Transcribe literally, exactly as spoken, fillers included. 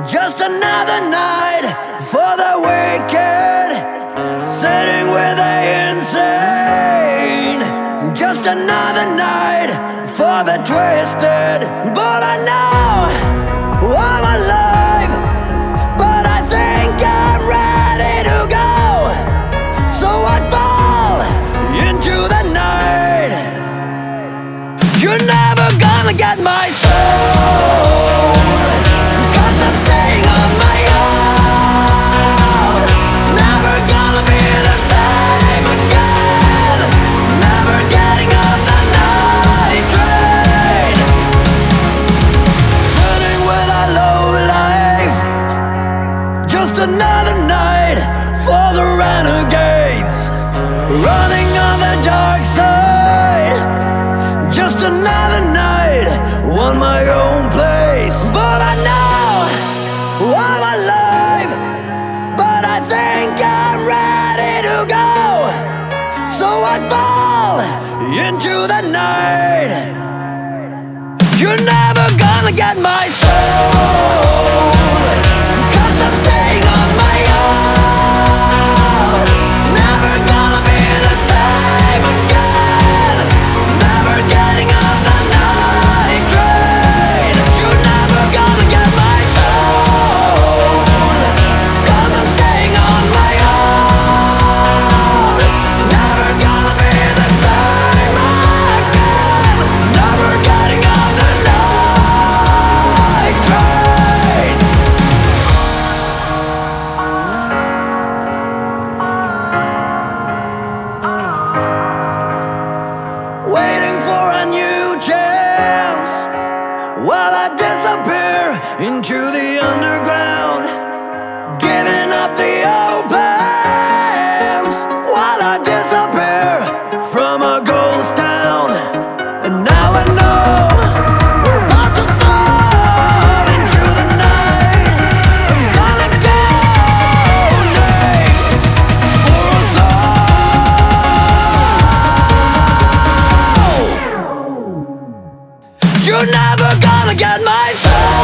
Just another night for the wicked, sitting with the insane. Just another night for the twisted. But I know I'm alive, but I think I'm ready to go. So I fall into the night. You're never gonna get my soul, 'cause I'm staying on my own. Never gonna be the same again. Never getting off the night train. Sitting with a low life. Just another night for the renegades, running on the dark side. Just another night on my own place. But I know I'm alive, but I think I'm ready to go. So I fall into the night. You're never gonna get my soul, 'cause I'm staying on my own. Never gonna be the same again. Never getting off the night train. You're never gonna get my soul, 'cause I'm staying on my own. Never gonna be the same again. Never getting off the night train. Waiting for a new chance while I disappear into the underground. Giving up the opens while I disappear from a ghost town. And now I know we're about to fall into the night. I'm gonna donate for us all. You're never gonna get my soul.